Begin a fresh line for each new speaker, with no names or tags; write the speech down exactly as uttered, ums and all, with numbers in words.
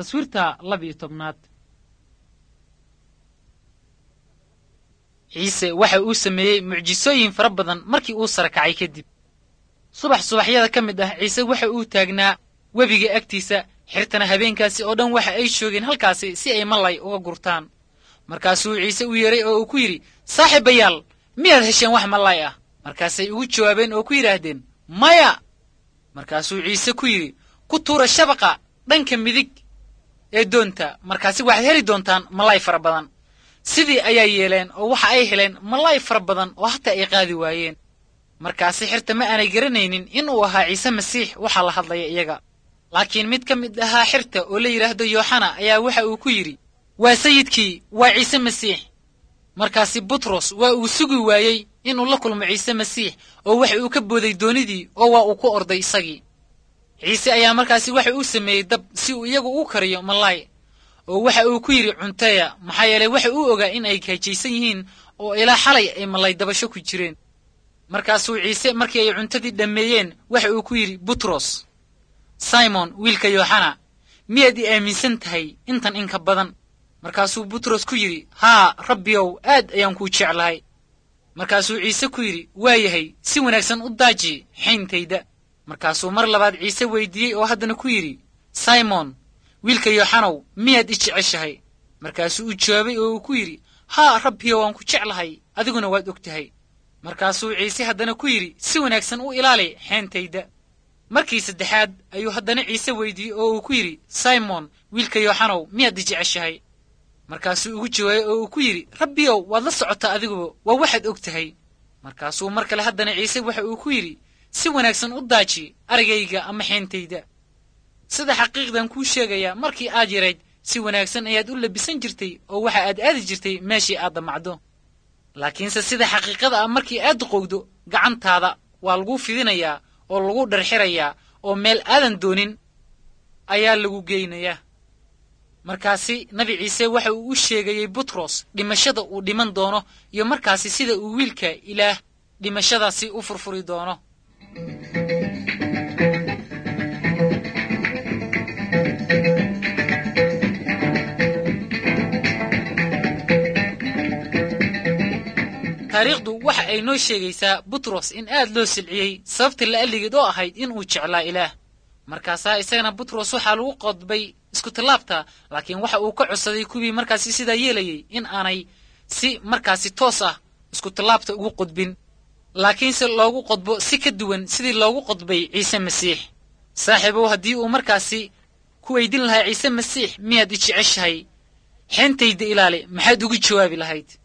تصويرتا لبي تبنات ciise waxa uu sameeyay mucjisooyin fara badan markii uu sarakacay kadib subax subaxyada ka mid ah ciise waxa uu taagnaa webiga agtiisa xirtana habeenkaasi oo dhan waxa ay joogeen halkaasi si ay malay uga gurtaan markaasuu ciise u yeeray oo uu ku yiri saaxiibayaal miyaad hesheen wax malay ah markaasay ugu jawaabeen oo ku yiraahdeen maya markaasuu ciise ku yiri ku tuura shabaqa dhanka midig ee doonta markaasi waxaad heli doontaan malay fara badan sidii ayaa yeeleen oo waxa ay heleen malay fara badan oo hataa ay qaadi waayeen markaasi xirta ma aanay garanaynin inuu ahaa ciise masiix waxa la hadlaya iyaga laakiin mid ka mid ahaa xirta oo la yiraahdo yooxana ayaa waxa uu ku yiri waa sayidkii waa ciise masiix markaasi butros waa uu sugi waayey inuu la kulmo ciise masiix oo waxa uu ka booday doonidii oo waa uu ku orday isagii ciise ayaa markaasi waxa uu sameeyey dab si uu iyagu u kariyo malay oo waxa uu ku yiri cunteya maxaa yeelay waxa uu ogaa in ay kaajaysan yihiin oo ilaa xalay ay malay dabasho ku jireen markaasuu ciise markii ay cuntadii dhammeeyeen waxa uu ku yiri butros simon wiilka yooxana miyaad i aaminsan tahay intan inka badan markaasuu butros ku yiri haa rabbiyow aad ayaan kuu jeclahay markaasuu ciise ku yiri waa yahay si wanaagsan u daaji xayntayda markaasuu mar labaad ciise weydiiyey oo haddana ku yiri simon wiilka yooxanow miyaad i jeceshahay markaasuu u jawaabay oo uu ku yiri haa rabbiyow waan ku jeclahay adiguna waad og tahay markaasuu ciise haddana ku yiri si wanaagsan u ilaali xeentayda markii saddexaad ayuu haddana ciise weydiiyey oo uu ku yiri simon wiilka yooxanow miyaad i jeceshahay markaasuu ugu jawaabay oo uu ku yiri rabbiyow waad la socotaa adiguba waa waxaad og tahay markaasuu mar kale haddana ciise waxa uu ku yiri si wanaagsan u daaji arigayga ama xeentayda sida xaqiiqdan kuu sheegaya markii aad yarayd si wanaagsan ayaad u labisan jirtay oo waxa aad aadi jirtay meeshii aad damacdo laakiinse sida xaqiiqada ah markii aad duqowdo gacantaada waa lagu fidinayaa oo lagu dharxirayaa oo meel aadan doonin ayaa lagu geynayaa markaasi nabi ciise waxa uu u sheegayey butros dhimashada uu dhiman doono iyo markaasi sida uu wiilka ilaah dhimashadaasi u furfuri doono taariikhdu waxa ay noo sheegaysaa butros in aad loo silciyey sababta la aligeed oo ahayd inuu jeclaa ilaah markaasaa isagana butros waxaa lagu qodbay isku tallaabta laakiin waxa uu ka codsaday kuwii markaasi sidaa yeelayey in aanay si markaasi toos ah isku tallaabta ugu qodbin laakiinse loogu qodbo si ka duwan sidii loogu qodbay ciise masiix saaxiibow haddii uu markaasi ku weydin lahaa ciise masiix miyaad i jeceshahay xeentayda ilaali maxaad ugu jawaabi lahayd